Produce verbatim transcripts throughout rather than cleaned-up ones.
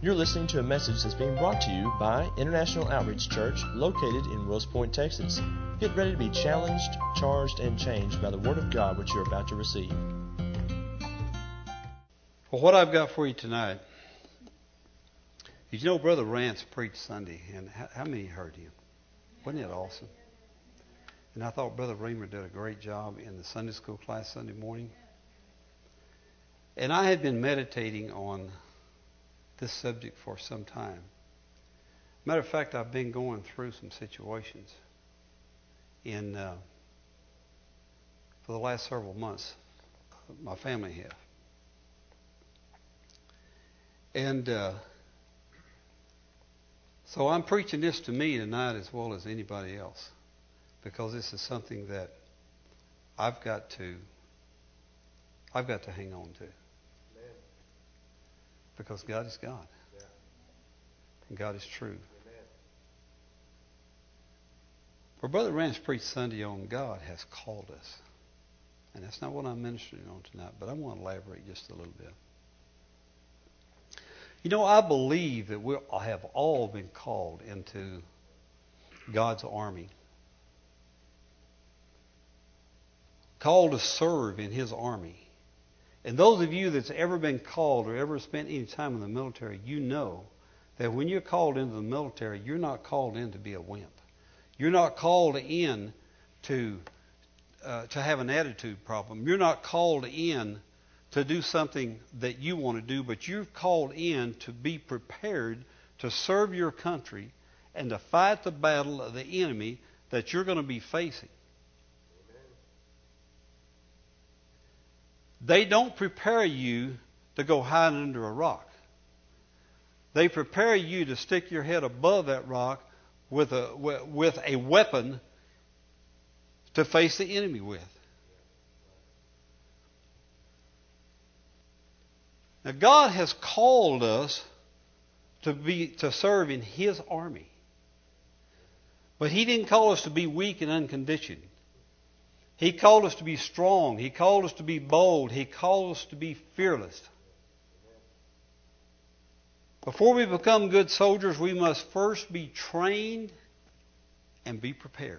You're listening to a message that's being brought to you by International Outreach Church, located in Wills Point, Texas. Get ready to be challenged, charged, and changed by the Word of God which you're about to receive. Well, what I've got for you tonight, you know Brother Rance preached Sunday, and how, how many heard him? Wasn't it awesome? And I thought Brother Reamer did a great job in the Sunday school class Sunday morning. And I had been meditating on this subject for some time. Matter of fact, I've been going through some situations in uh, for the last several months. My family have. And uh, so I'm preaching this to me tonight as well as anybody else, because this is something that I've got to I've got to hang on to. Amen. Because God is God. Yeah. And God is true. Amen. For Brother Rance preached Sunday on God has called us. And that's not what I'm ministering on tonight, but I want to elaborate just a little bit. You know, I believe that we have all been called into God's army. Called to serve in His army. And those of you that's ever been called or ever spent any time in the military, you know that when you're called into the military, you're not called in to be a wimp. You're not called in to uh, to have an attitude problem. You're not called in to do something that you want to do, but you're called in to be prepared to serve your country and to fight the battle of the enemy that you're going to be facing. They don't prepare you to go hide under a rock. They prepare you to stick your head above that rock with a with a weapon to face the enemy with. Now, God has called us to be to serve in His army. But He didn't call us to be weak and unconditioned. He called us to be strong. He called us to be bold. He called us to be fearless. Before we become good soldiers, we must first be trained and be prepared.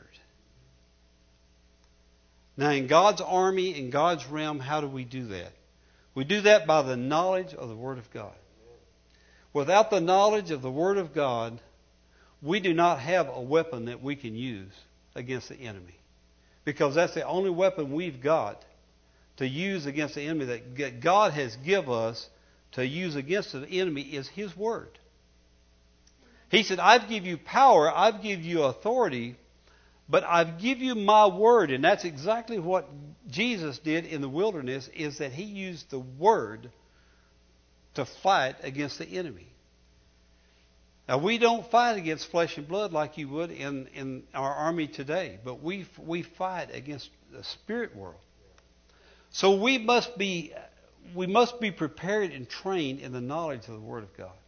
Now, in God's army, in God's realm, how do we do that? We do that by the knowledge of the Word of God. Without the knowledge of the Word of God, we do not have a weapon that we can use against the enemy. Because that's the only weapon we've got to use against the enemy that God has given us to use against the enemy is His Word. He said, I've give you power, I've give you authority, but I've give you my Word. And that's exactly what Jesus did in the wilderness, is that He used the Word to fight against the enemy. Now, we don't fight against flesh and blood like you would in, in our army today, but we we fight against the spirit world. So we must be we must be prepared and trained in the knowledge of the Word of God.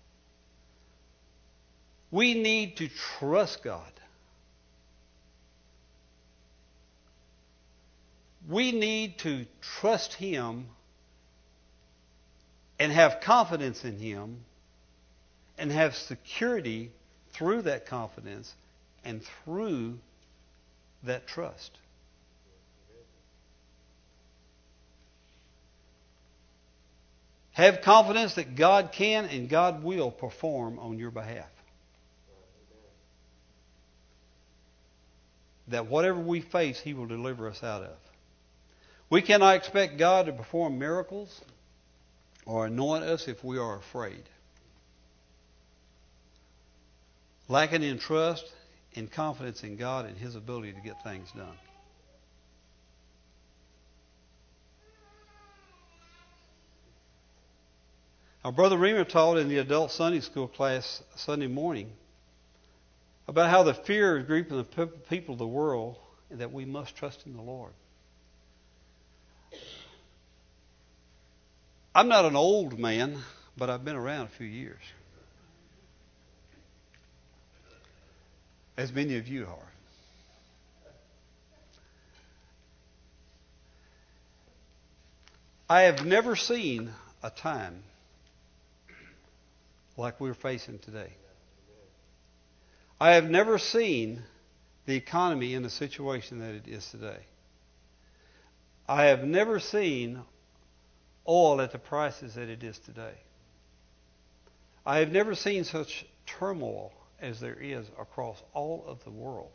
We need to trust God. We need to trust Him and have confidence in Him and have security through that confidence and through that trust. Have confidence that God can and God will perform on your behalf. That whatever we face, He will deliver us out of. We cannot expect God to perform miracles or anoint us if we are afraid. Lacking in trust and confidence in God and His ability to get things done. Our Brother Reamer taught in the adult Sunday school class Sunday morning about how the fear is gripping the people of the world and that we must trust in the Lord. I'm not an old man, but I've been around a few years. As many of you are. I have never seen a time like we're facing today. I have never seen the economy in the situation that it is today. I have never seen oil at the prices that it is today. I have never seen such turmoil as there is across all of the world.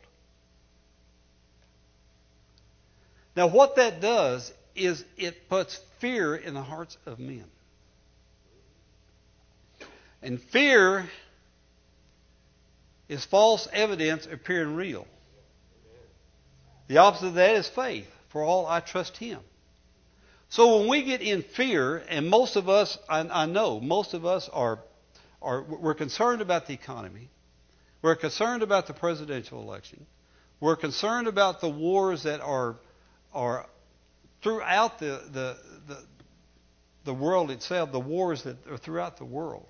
Now, what that does is it puts fear in the hearts of men. And fear is false evidence appearing real. The opposite of that is faith. For all I trust Him. So when we get in fear, and most of us, I, I know, most of us are, are, we're concerned about the economy. We're concerned about the presidential election. We're concerned about the wars that are, are throughout the, the, the, the world itself, the wars that are throughout the world.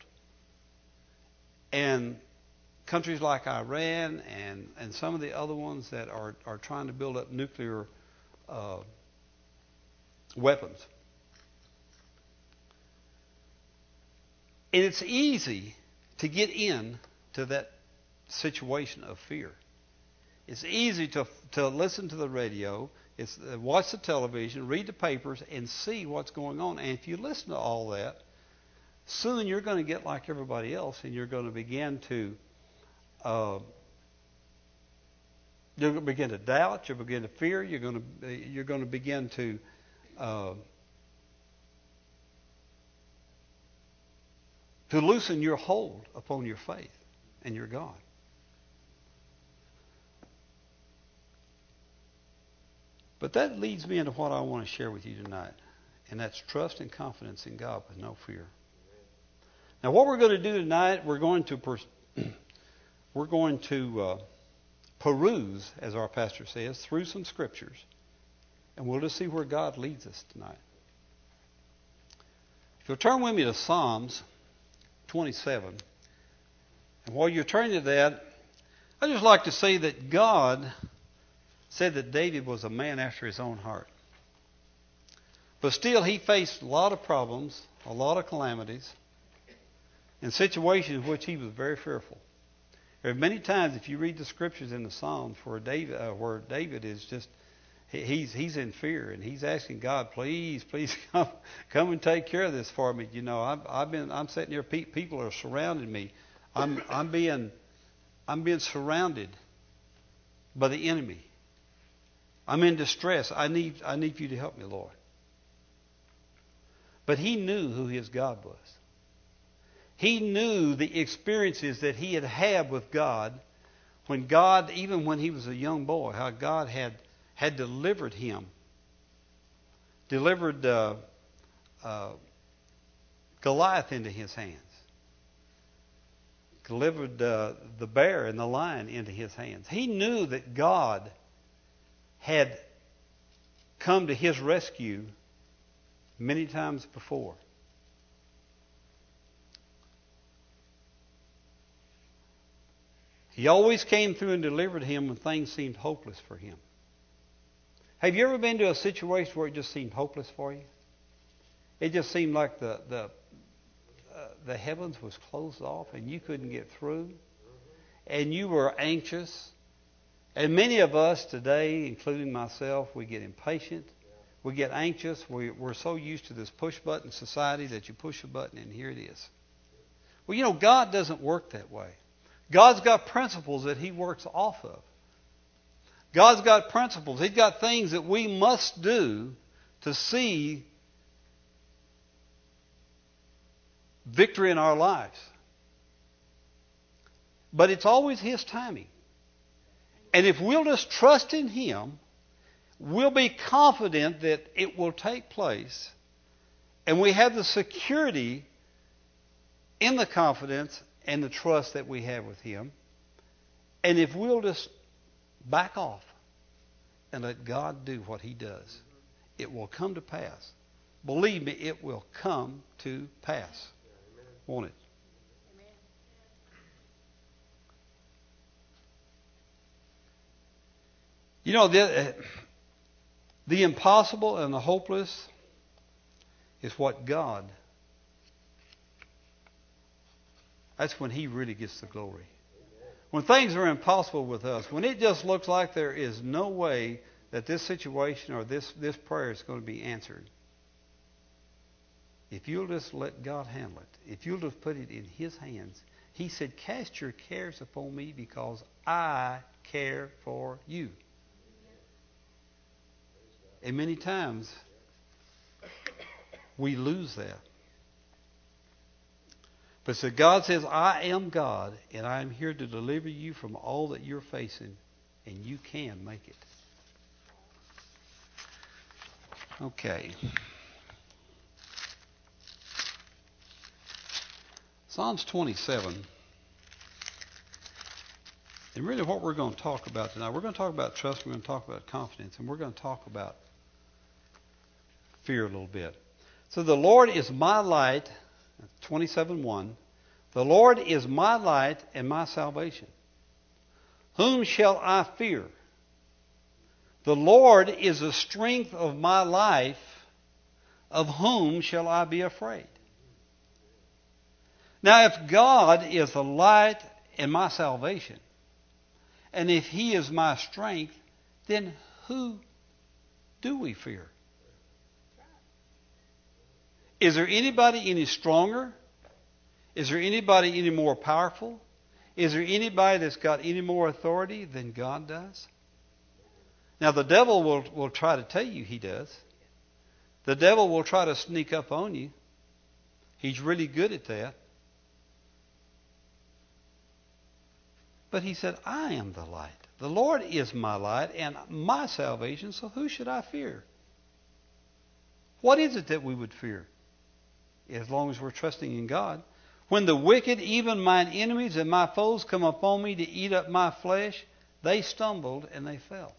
And countries like Iran and, and some of the other ones that are, are trying to build up nuclear uh, weapons. And it's easy to get in to that situation of fear. It's easy to to listen to the radio, it's, uh, watch the television, read the papers, and see what's going on. And if you listen to all that, soon you're going to get like everybody else, and you're going to begin to uh, you're going to begin to doubt. You'll begin to fear. You're going to you're going to begin to uh, to loosen your hold upon your faith and your God. But that leads me into what I want to share with you tonight, and that's trust and confidence in God with no fear. Now, what we're going to do tonight, we're going to pers- we're going to uh, peruse, as our pastor says, through some scriptures, and we'll just see where God leads us tonight. If you'll turn with me to Psalms twenty-seven, and while you're turning to that, I'd just like to say that God said that David was a man after his own heart. But still, he faced a lot of problems, a lot of calamities, in situations in which he was very fearful. There are many times, if you read the scriptures in the Psalms, where David, uh, where David is just, he, he's he's in fear, and he's asking God, please, please come, come and take care of this for me. You know, I've, I've been, I'm sitting here, people are surrounding me. I'm, I'm being, I'm being surrounded by the enemy. I'm in distress. I need, I need you to help me, Lord. But he knew who his God was. He knew the experiences that he had had with God when God, even when he was a young boy, how God had, had delivered him. Delivered uh, uh, Goliath into his hands. Delivered uh, the bear and the lion into his hands. He knew that God had come to his rescue many times before. He always came through and delivered him when things seemed hopeless for him. Have you ever been to a situation where it just seemed hopeless for you? It just seemed like the the uh, the heavens was closed off and you couldn't get through, and you were anxious. And many of us today, including myself, we get impatient. We get anxious. We, we're so used to this push-button society that you push a button and here it is. Well, you know, God doesn't work that way. God's got principles that He works off of. God's got principles. He's got things that we must do to see victory in our lives. But it's always His timing. And if we'll just trust in Him, we'll be confident that it will take place. And we have the security in the confidence and the trust that we have with Him. And if we'll just back off and let God do what He does, it will come to pass. Believe me, it will come to pass. Won't it? You know, the, the impossible and the hopeless is what God that's when He really gets the glory. When things are impossible with us, when it just looks like there is no way that this situation or this, this prayer is going to be answered, if you'll just let God handle it, if you'll just put it in His hands, He said, cast your cares upon me because I care for you. And many times we lose that. But so God says, I am God, and I am here to deliver you from all that you're facing, and you can make it. Okay. Psalms twenty-seven. And really what we're going to talk about tonight, we're going to talk about trust, we're going to talk about confidence, and we're going to talk about fear a little bit. So the Lord is my light, twenty-seven one. The Lord is my light and my salvation. Whom shall I fear? The Lord is the strength of my life. Of whom shall I be afraid? Now, if God is the light and my salvation, and if He is my strength, then who do we fear? Is there anybody any stronger? Is there anybody any more powerful? Is there anybody that's got any more authority than God does? Now, the devil will, will try to tell you he does. The devil will try to sneak up on you. He's really good at that. But He said, I am the light. The Lord is my light and my salvation, so who should I fear? What is it that we would fear? As long as we're trusting in God. When the wicked, even mine enemies and my foes, come upon me to eat up my flesh, they stumbled and they fell.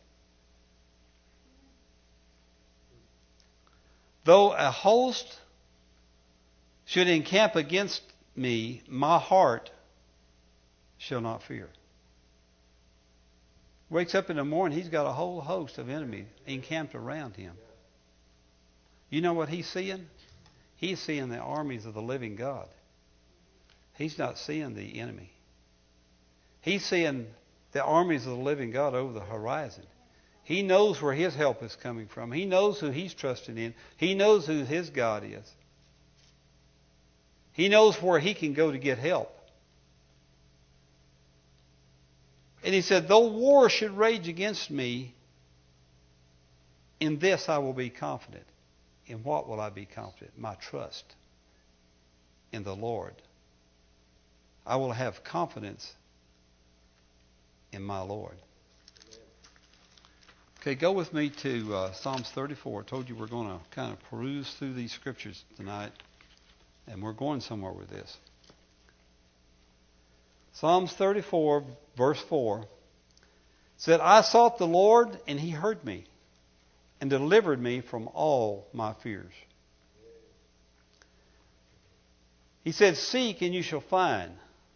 Though a host should encamp against me, my heart shall not fear. Wakes up in the morning, he's got a whole host of enemies encamped around him. You know what he's seeing? He's seeing the armies of the living God. He's not seeing the enemy. He's seeing the armies of the living God over the horizon. He knows where his help is coming from. He knows who he's trusting in. He knows who his God is. He knows where he can go to get help. And he said, though war should rage against me, in this I will be confident. In what will I be confident? My trust in the Lord. I will have confidence in my Lord. Okay, go with me to uh, Psalms thirty-four. I told you we're going to kind of peruse through these scriptures tonight, and we're going somewhere with this. Psalms thirty-four, verse four, said, I sought the Lord, and He heard me, and delivered me from all my fears. He said, seek, and you shall find.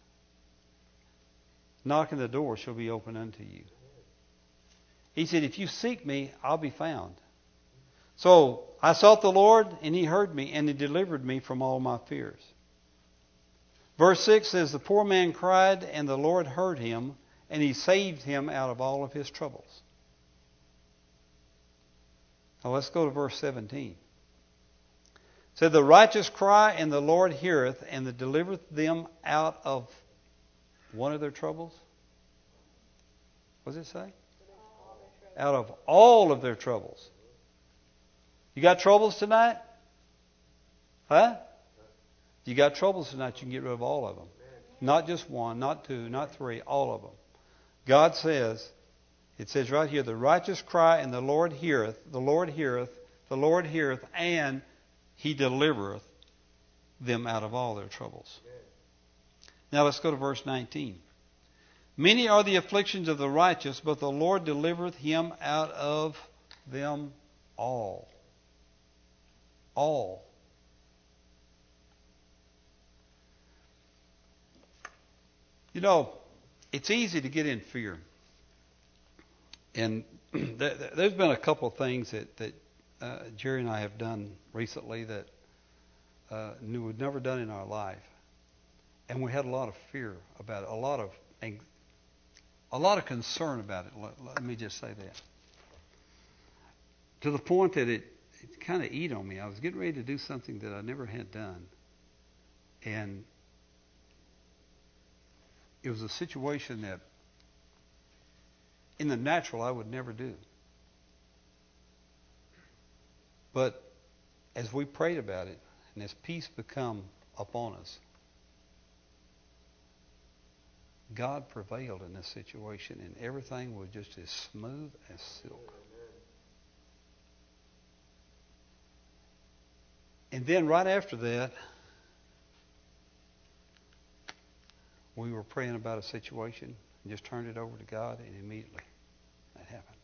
Knock, and the door shall be opened unto you. He said, if you seek me, I'll be found. So I sought the Lord, and He heard me, and He delivered me from all my fears. Verse six says, the poor man cried, and the Lord heard him, and He saved him out of all of his troubles. Now let's go to verse seventeen. It said, the righteous cry, and the Lord heareth, and delivereth them out of one of their troubles. What does it say? Out of all of their troubles. You got troubles tonight? Huh? You got troubles tonight, you can get rid of all of them. Not just one, not two, not three, all of them. God says, it says right here, the righteous cry and the Lord heareth, the Lord heareth, the Lord heareth, and He delivereth them out of all their troubles. Now let's go to verse nineteen. Many are the afflictions of the righteous, but the Lord delivereth him out of them all. All. You know, it's easy to get in fear. And there's been a couple of things that, that uh, Jerry and I have done recently that uh, we've never done in our life. And we had a lot of fear about it, a lot of a lot of concern about it. Let, let me just say that. To the point that it, it kind of ate on me. I was getting ready to do something that I never had done. And it was a situation that in the natural I would never do. But as we prayed about it, and as peace become upon us, God prevailed in this situation, and everything was just as smooth as silk. And then right after that, we were praying about a situation and just turned it over to God, and immediately that happened.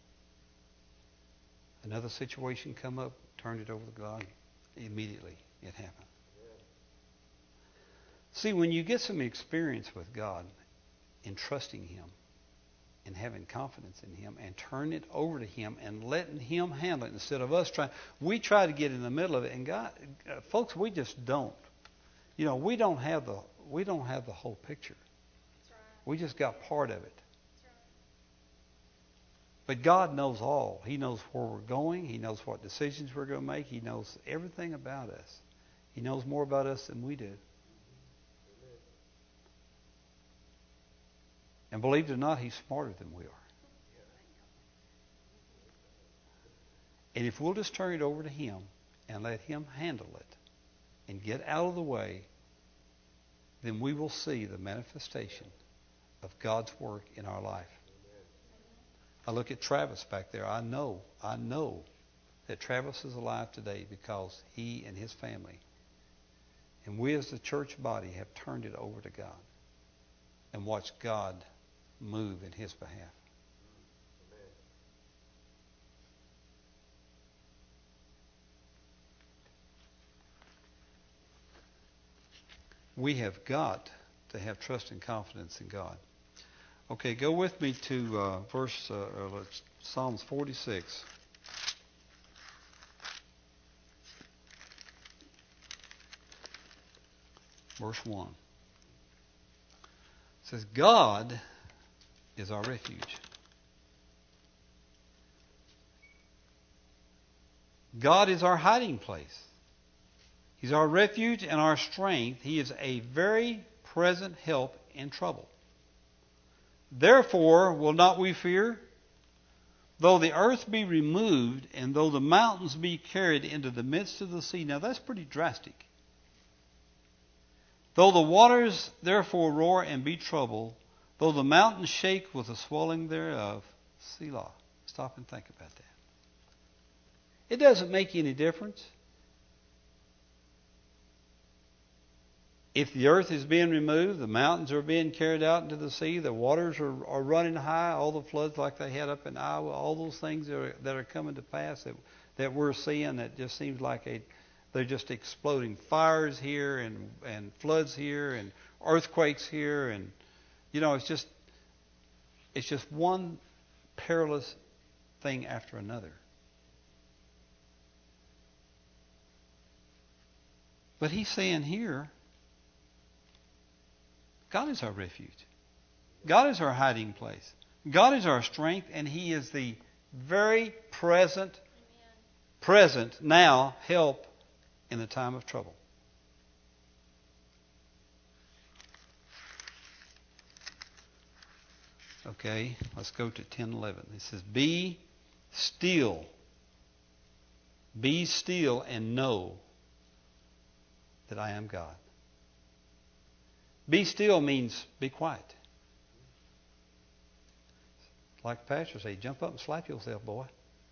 Another situation come up, turned it over to God, immediately it happened. See, when you get some experience with God in trusting Him and having confidence in Him and turning it over to Him and letting Him handle it instead of us trying, we try to get in the middle of it, and God, uh, folks, we just don't. You know, we don't have the we don't have the whole picture. That's right. We just got part of it. That's right. But God knows all. He knows where we're going. He knows what decisions we're going to make. He knows everything about us. He knows more about us than we do. And believe it or not, He's smarter than we are. And if we'll just turn it over to Him and let Him handle it and get out of the way, then we will see the manifestation of God's work in our life. I look at Travis back there. I know, I know that Travis is alive today because he and his family, and we as the church body, have turned it over to God and watched God move in His behalf. We have got to have trust and confidence in God. Okay, go with me to uh, verse uh, uh, Psalms forty-six. Verse one. It says, God is our refuge. God is our hiding place. He's our refuge and our strength. He is a very present help in trouble. Therefore will not we fear, though the earth be removed, and though the mountains be carried into the midst of the sea. Now that's pretty drastic. Though the waters therefore roar and be troubled, though the mountains shake with the swelling thereof. Selah. Stop and think about that. It doesn't make any difference if the earth is being removed, the mountains are being carried out into the sea, the waters are, are running high, all the floods like they had up in Iowa, all those things that are, that are coming to pass that, that we're seeing, that just seems like a, they're just exploding. Fires here and, and floods here and earthquakes here, and you know, it's just it's just one perilous thing after another. But He's saying here, God is our refuge. God is our hiding place. God is our strength, and He is the very present, Amen. present now help in the time of trouble. Okay, let's go to ten eleven. It says, Be still. Be still and know that I am God. Be still means be quiet. Like the pastor say, jump up and slap yourself, boy.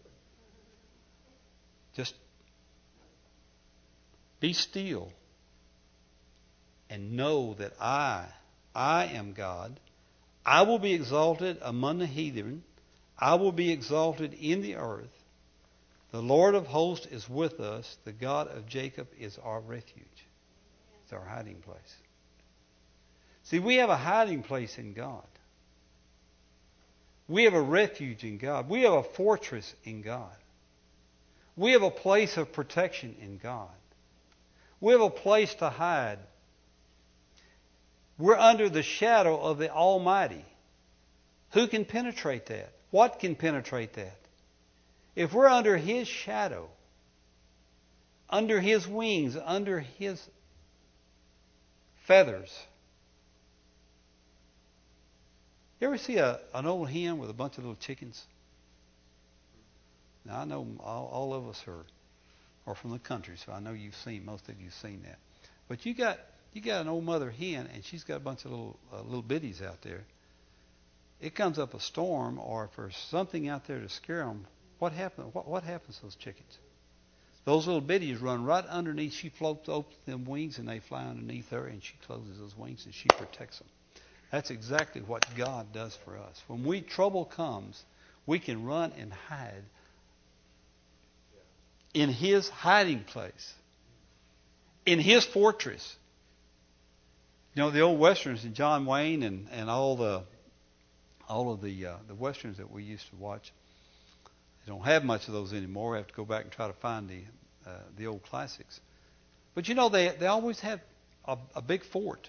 Just be still and know that I, I am God. I will be exalted among the heathen. I will be exalted in the earth. The Lord of hosts is with us. The God of Jacob is our refuge. It's our hiding place. See, we have a hiding place in God. We have a refuge in God. We have a fortress in God. We have a place of protection in God. We have a place to hide. We're under the shadow of the Almighty. Who can penetrate that? What can penetrate that? If we're under His shadow, under His wings, under His feathers. You ever see a, an old hen with a bunch of little chickens? Now, I know all, all of us are, are from the country, so I know you've seen, most of you've seen that. But you got you got an old mother hen, and she's got a bunch of little uh, little biddies out there. It comes up a storm, or if there's something out there to scare them, what happens? What, what happens to those chickens? Those little biddies run right underneath. She floats open them wings, and they fly underneath her, and she closes those wings, and she protects them. That's exactly what God does for us. When we trouble comes, we can run and hide in His hiding place, in His fortress. You know, the old westerns and John Wayne and, and all the all of the uh, the westerns that we used to watch. They don't have much of those anymore. We have to go back and try to find the uh, the old classics. But you know, they they always had a, a big fort.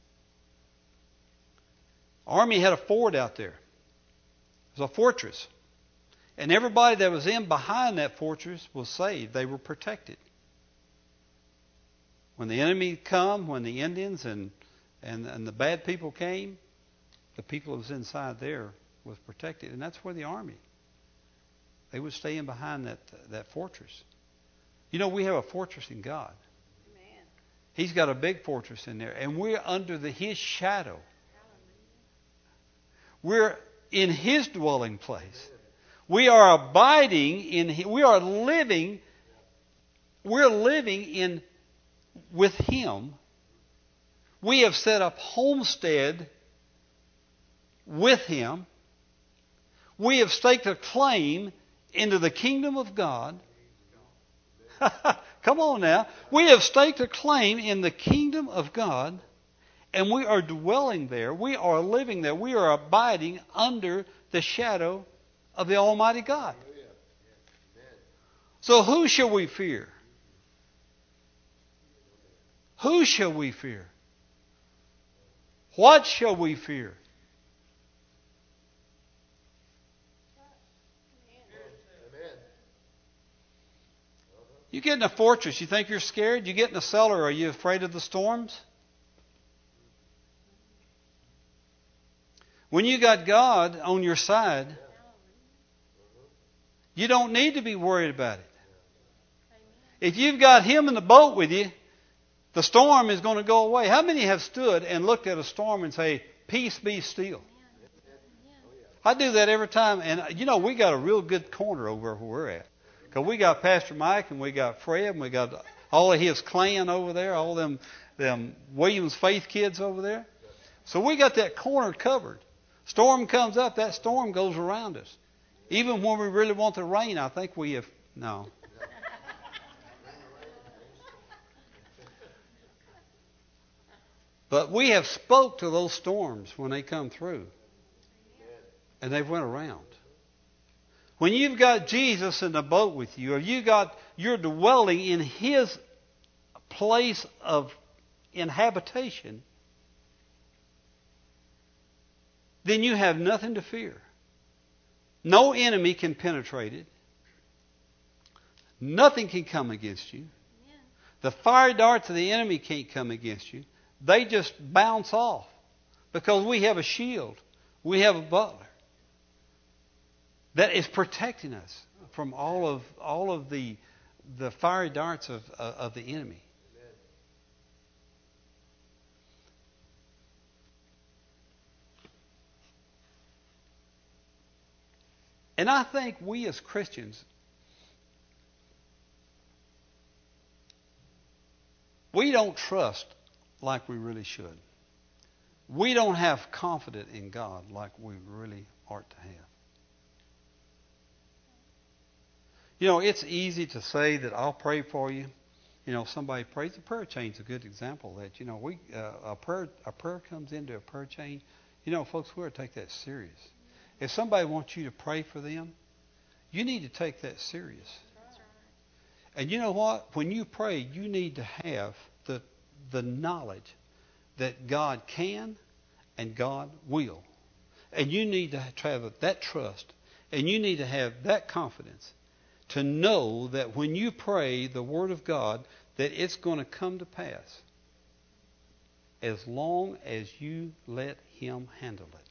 Army had a fort out there. It was a fortress. And everybody that was in behind that fortress was saved. They were protected. When the enemy come, when the Indians and, and, and the bad people came, the people that was inside there was protected. And that's where the army, they would stay in behind that, that fortress. You know, we have a fortress in God. Amen. He's got a big fortress in there. And we're under the, His shadow. We're in His dwelling place. We are abiding in, we are living, we're living in, with Him. We have set up homestead with Him. We have staked a claim into the kingdom of God. Come on now. We have staked a claim in the kingdom of God, and we are dwelling there. We are living there. We are abiding under the shadow of the Almighty God. So who shall we fear? Who shall we fear? What shall we fear? You get in a fortress, you think you're scared? You get in a cellar, are you afraid of the storms? When you got God on your side, you don't need to be worried about it. If you've got Him in the boat with you, the storm is going to go away. How many have stood and looked at a storm and say, "Peace, be still"? I do that every time. And, you know, we got a real good corner over where we're at. Because we got Pastor Mike and we got Fred and we got all of his clan over there, all them, them Williams Faith kids over there. So we got that corner covered. Storm comes up, that storm goes around us. Even when we really want the rain, I think we have... No. But we have spoke to those storms when they come through. And they've went around. When you've got Jesus in the boat with you, or you got you're dwelling in His place of inhabitation, then you have nothing to fear. No enemy can penetrate it. Nothing can come against you. The fire darts of the enemy can't come against you. They just bounce off because we have a shield. We have a butler that is protecting us from all of all of the the fiery darts of uh, of the enemy. And I think we as Christians, we don't trust like we really should. We don't have confidence in God like we really ought to have. You know, it's easy to say that I'll pray for you. You know, somebody prays. The prayer chain is a good example of that. You know, we uh, a prayer a prayer comes into a prayer chain. You know, folks, we ought to take that serious. If somebody wants you to pray for them, you need to take that serious. And you know what? When you pray, you need to have the the knowledge that God can and God will. And you need to have that trust, and you need to have that confidence to know that when you pray the Word of God, that it's going to come to pass as long as you let Him handle it.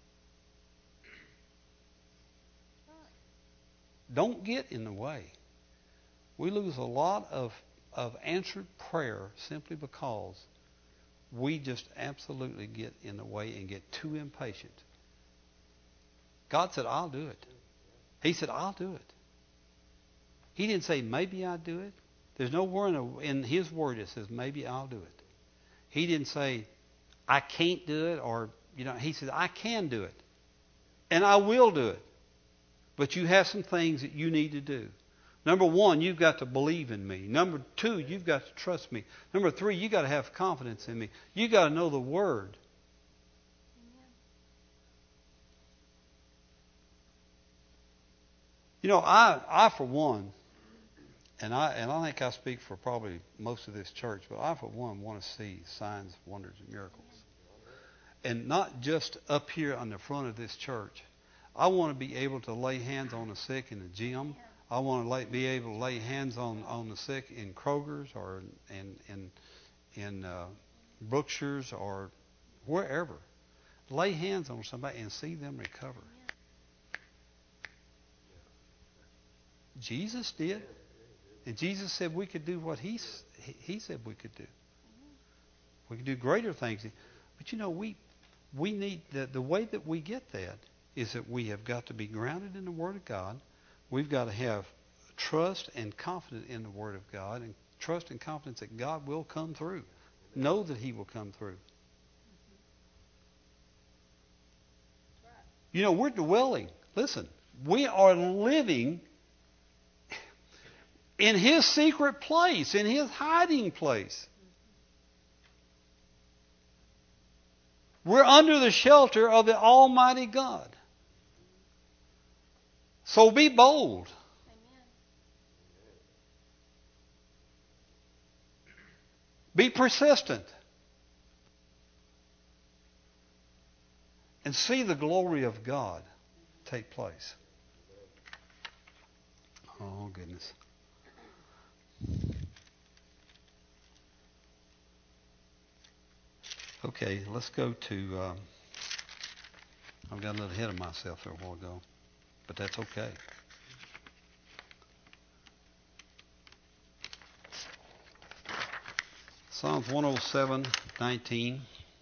Don't get in the way. We lose a lot of, of answered prayer simply because we just absolutely get in the way and get too impatient. God said, I'll do it. He said, I'll do it. He didn't say, maybe I'll do it. There's no word in His Word that says, maybe I'll do it. He didn't say, I can't do it, or, you know, He said, I can do it. And I will do it. But you have some things that you need to do. Number one, you've got to believe in me. Number two, you've got to trust me. Number three, you've got to have confidence in me. You've got to know the Word. You know, I, I for one, and I and I think I speak for probably most of this church, but I for one want to see signs, wonders, and miracles. And not just up here on the front of this church. I want to be able to lay hands on the sick in the gym. I want to lay, be able to lay hands on, on the sick in Kroger's or in in in uh, Brookshire's or wherever. Lay hands on somebody and see them recover. Jesus did. And Jesus said we could do what he, he said we could do. We could do greater things. But you know, we we need, the, the way that we get that is that we have got to be grounded in the Word of God. We've got to have trust and confidence in the Word of God, and trust and confidence that God will come through. Know that He will come through. You know, we're dwelling. Listen, we are living in His secret place, in His hiding place. We're under the shelter of the Almighty God. So be bold. Amen. Be persistent. And see the glory of God take place. Oh, goodness. Okay, let's go to... Um, I got a little ahead of myself there a while ago, but that's okay. Psalms one oh seven, nineteen.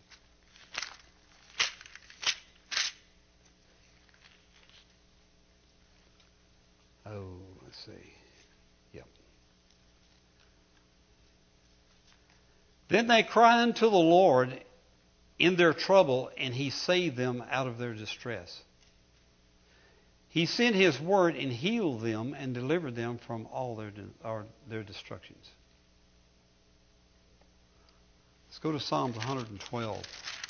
Oh, let's see. Yep. Then they cried unto the Lord in their trouble, and He saved them out of their distress. He sent His word and healed them and delivered them from all their or their destructions. Let's go to Psalms one twelve.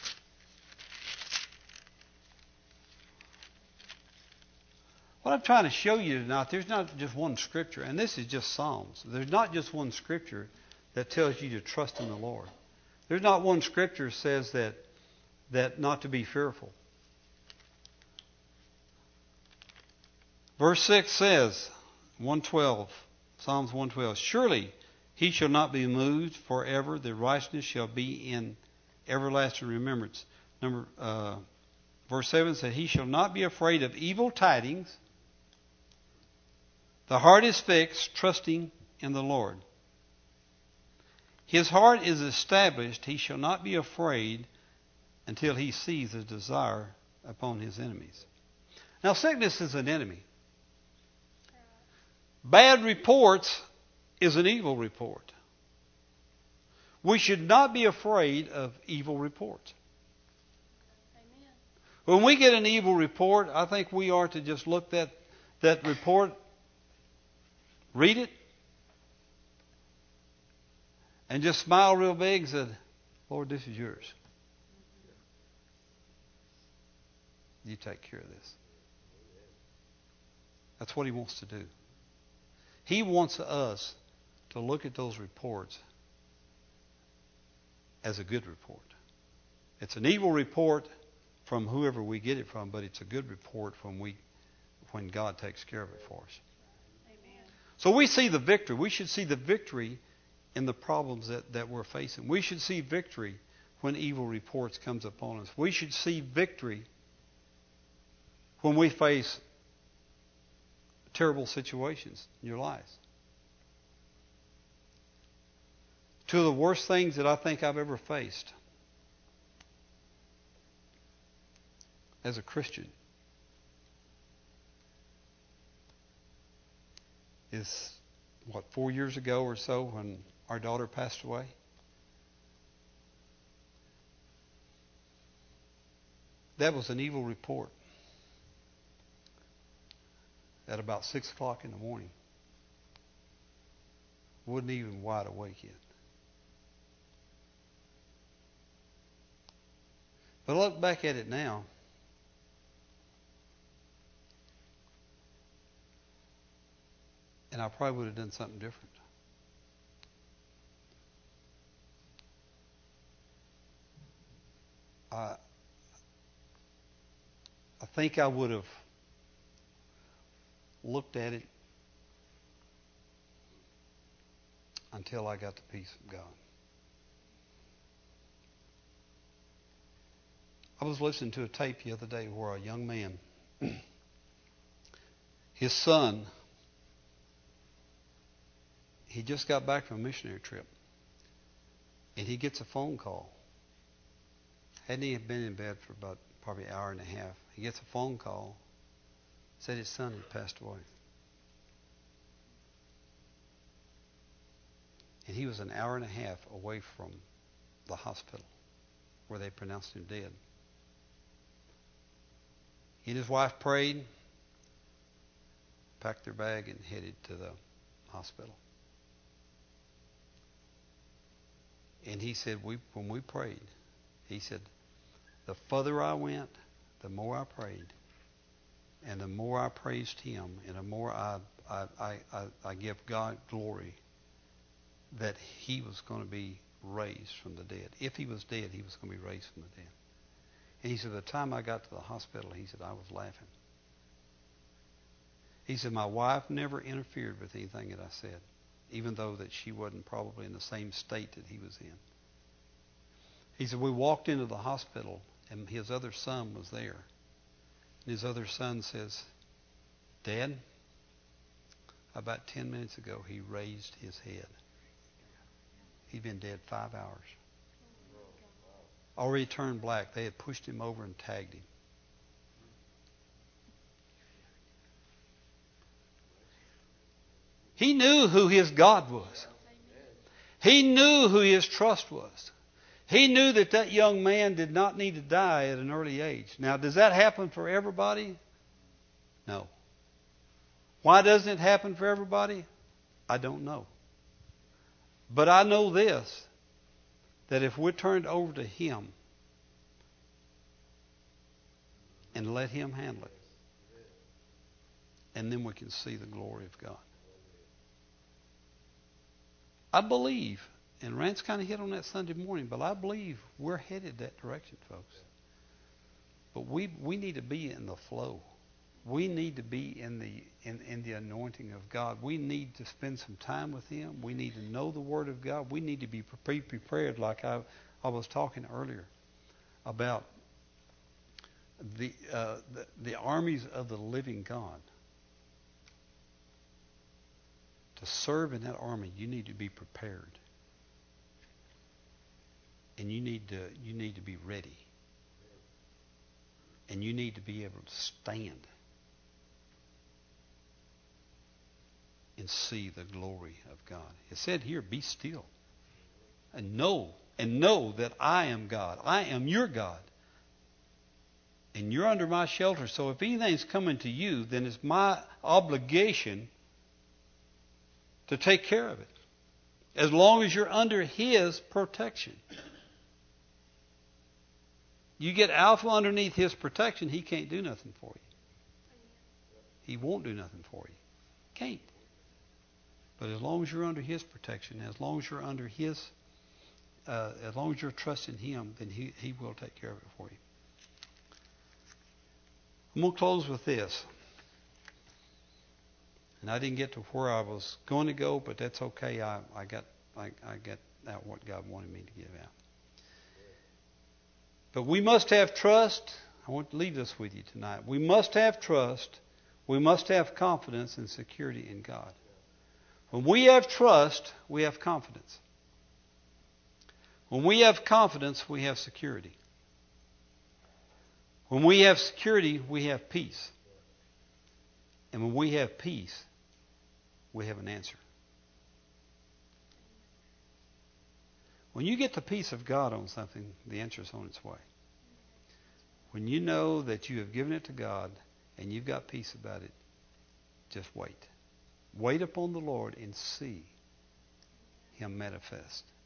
What I'm trying to show you tonight, there's not just one scripture, and this is just Psalms. There's not just one scripture that tells you to trust in the Lord. There's not one scripture that says that, that not to be fearful. Verse six says, one twelve, Psalms one twelve, surely He shall not be moved forever. The righteousness shall be in everlasting remembrance. Number uh, verse seven says, He shall not be afraid of evil tidings. The heart is fixed, trusting in the Lord. His heart is established. He shall not be afraid until he sees his desire upon his enemies. Now, sickness is an enemy. Bad reports is an evil report. We should not be afraid of evil reports. Amen. When we get an evil report, I think we are to just look at that report, read it, and just smile real big and say, Lord, this is yours. You take care of this. That's what He wants to do. He wants us to look at those reports as a good report. It's an evil report from whoever we get it from, but it's a good report when we when God takes care of it for us. Amen. So we see the victory. We should see the victory in the problems that, that we're facing. We should see victory when evil reports comes upon us. We should see victory when we face terrible situations in your lives. Two of the worst things that I think I've ever faced as a Christian is, what, four years ago or so when our daughter passed away. That was an evil report at about six o'clock in the morning. Wasn't even wide awake yet. But I look back at it now, and I probably would have done something different. I, I think I would have looked at it until I got the peace of God. I was listening to a tape the other day where a young man, his son, he just got back from a missionary trip, and he gets a phone call. Hadn't he been in bed for about probably an hour and a half? He gets a phone call, said his son had passed away. And he was an hour and a half away from the hospital where they pronounced him dead. He and his wife prayed, packed their bag, and headed to the hospital. And he said, we, when we prayed, he said, the further I went, the more I prayed. And the more I praised him, and the more I, I, I, I, I give God glory that he was going to be raised from the dead. If he was dead, he was going to be raised from the dead. And he said, by the time I got to the hospital, he said, I was laughing. He said, my wife never interfered with anything that I said, even though that she wasn't probably in the same state that he was in. He said, we walked into the hospital, and his other son was there. And his other son says, Dad, about ten minutes ago, he raised his head. He'd been dead five hours. Already turned black. They had pushed him over and tagged him. He knew who his God was. He knew who his trust was. He knew that that young man did not need to die at an early age. Now, does that happen for everybody? No. Why doesn't it happen for everybody? I don't know. But I know this, that if we're turned over to him and let him handle it, and then we can see the glory of God. I believe, and Rance kind of hit on that Sunday morning, but I believe we're headed that direction, folks. But we we need to be in the flow. We need to be in the in, in the anointing of God. We need to spend some time with him. We need to know the Word of God. We need to be pre- prepared, like I, I was talking earlier about the, uh, the the armies of the living God. To serve in that army, you need to be prepared. And you need to you need to be ready. And you need to be able to stand and see the glory of God. It said here, be still. And know, and know that I am God. I am your God. And you're under my shelter. So if anything's coming to you, then it's my obligation to take care of it. As long as you're under his protection. You get Alpha underneath his protection, he can't do nothing for you. He won't do nothing for you. Can't. But as long as you're under his protection, as long as you're under his uh, as long as you're trusting Him, then He, he will take care of it for you. I'm going to close with this. And I didn't get to where I was going to go, but that's okay. I, I got I, I got out what God wanted me to give out. But we must have trust. I want to leave this with you tonight. We must have trust. We must have confidence and security in God. When we have trust, we have confidence. When we have confidence, we have security. When we have security, we have peace. And when we have peace, we have an answer. When you get the peace of God on something, the answer is on its way. When you know that you have given it to God and you've got peace about it, just wait. Wait upon the Lord and see Him manifest.